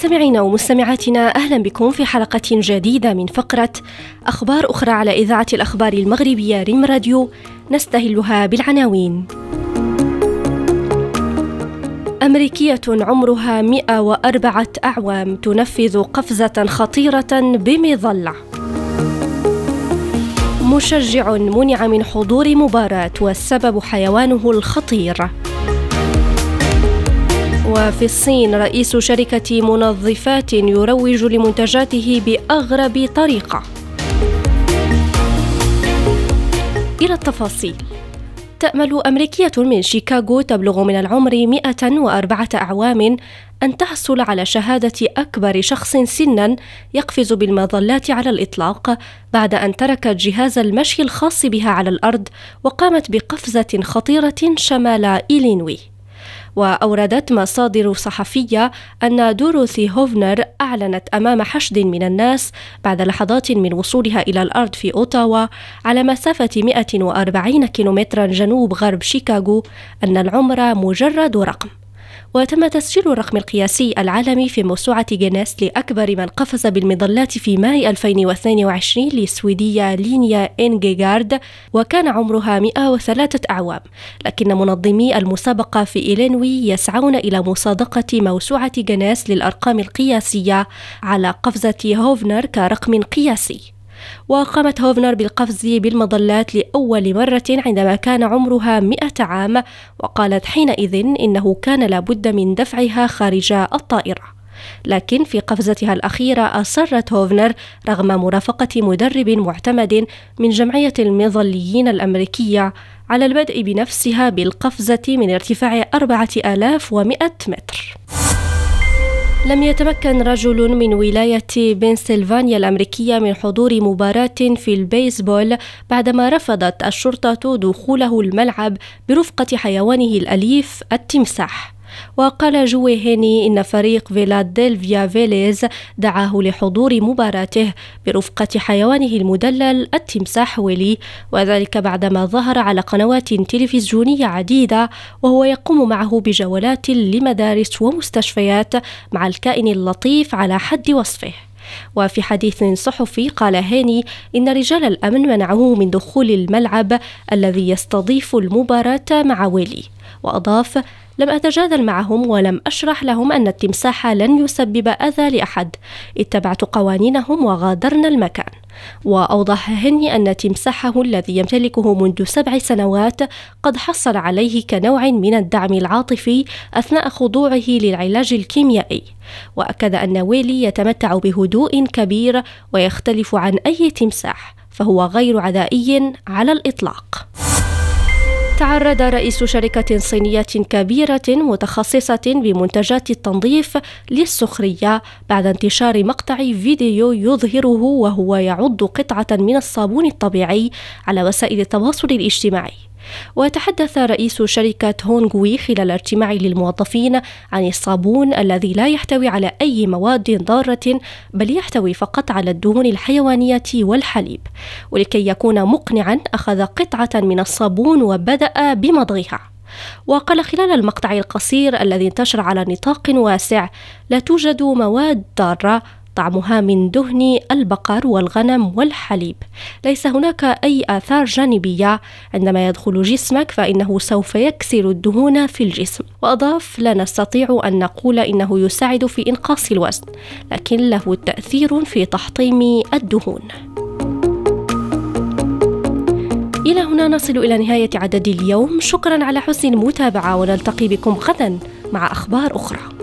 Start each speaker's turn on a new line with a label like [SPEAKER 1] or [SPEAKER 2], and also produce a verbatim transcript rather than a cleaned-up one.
[SPEAKER 1] مستمعينا ومستمعاتنا، أهلا بكم في حلقة جديدة من فقرة أخبار أخرى على إذاعة الأخبار المغربية ريم راديو، نستهلها بالعناوين. أمريكية عمرها مئة وأربعة أعوام تنفذ قفزة خطيرة بمظلة. مشجع منع من حضور مباراة والسبب حيوانه الخطير. وفي الصين رئيس شركة منظفات يروج لمنتجاته بأغرب طريقة. إلى التفاصيل. تأمل أمريكية من شيكاغو تبلغ من العمر مئة وأربعة أعوام أن تحصل على شهادة أكبر شخص سناً يقفز بالمظلات على الإطلاق بعد أن تركت جهاز المشي الخاص بها على الأرض وقامت بقفزة خطيرة شمال إلينوي. وأوردت مصادر صحفية أن دوروثي هوفنر أعلنت أمام حشد من الناس بعد لحظات من وصولها إلى الأرض في أوتاوا على مسافة مئة وأربعين كيلومترا جنوب غرب شيكاغو أن العمر مجرد رقم. وتم تسجيل الرقم القياسي العالمي في موسوعة جينيس لأكبر من قفز بالمظلات في ماي ألفين واثنين وعشرين للسويدية لينيا إنجيغارد، وكان عمرها مئة وثلاثة أعوام، لكن منظمي المسابقة في إلينوي يسعون إلى مصادقة موسوعة جينيس للأرقام القياسية على قفزة هوفنر كرقم قياسي. وقامت هوفنر بالقفز بالمظلات لأول مرة عندما كان عمرها مئة عام، وقالت حينئذ إنه كان لابد من دفعها خارج الطائرة. لكن في قفزتها الأخيرة أصرت هوفنر رغم مرافقة مدرب معتمد من جمعية المظليين الأمريكية على البدء بنفسها بالقفزة من ارتفاع أربعة آلاف ومئة متر. لم يتمكن رجل من ولاية بنسلفانيا الأمريكية من حضور مباراة في البيسبول بعدما رفضت الشرطة دخوله الملعب برفقة حيوانه الأليف التمساح. وقال جوي هيني إن فريق فيلادلفيا فيليز دعاه لحضور مباراته برفقة حيوانه المدلل التمساح ويلي، وذلك بعدما ظهر على قنوات تلفزيونية عديدة وهو يقوم معه بجولات لمدارس ومستشفيات مع الكائن اللطيف على حد وصفه. وفي حديث صحفي قال هيني إن رجال الأمن منعوه من دخول الملعب الذي يستضيف المباراة مع ويلي، وأضاف: لم أتجادل معهم ولم أشرح لهم أن التمساح لن يسبب أذى لأحد، اتبعت قوانينهم وغادرنا المكان. وأوضح هني أن تمساحه الذي يمتلكه منذ سبع سنوات قد حصل عليه كنوع من الدعم العاطفي أثناء خضوعه للعلاج الكيميائي. وأكد أن ويلي يتمتع بهدوء كبير ويختلف عن أي تمساح، فهو غير عدائي على الإطلاق. تعرض رئيس شركة صينية كبيرة متخصصة بمنتجات التنظيف للسخرية بعد انتشار مقطع فيديو يظهره وهو يعض قطعة من الصابون الطبيعي على وسائل التواصل الاجتماعي. وتحدث رئيس شركة هونغوي خلال اجتماع للموظفين عن الصابون الذي لا يحتوي على أي مواد ضارة، بل يحتوي فقط على الدهون الحيوانية والحليب. ولكي يكون مقنعا أخذ قطعة من الصابون وبدأ بمضغها. وقال خلال المقطع القصير الذي انتشر على نطاق واسع: لا توجد مواد ضارة، طعمها من دهن البقر والغنم والحليب، ليس هناك أي آثار جانبية، عندما يدخل جسمك فإنه سوف يكسر الدهون في الجسم. وأضاف: لا نستطيع أن نقول إنه يساعد في إنقاص الوزن، لكن له تأثير في تحطيم الدهون. إلى هنا نصل إلى نهاية عدد اليوم، شكرا على حسن المتابعة، ونلتقي بكم غدا مع أخبار أخرى.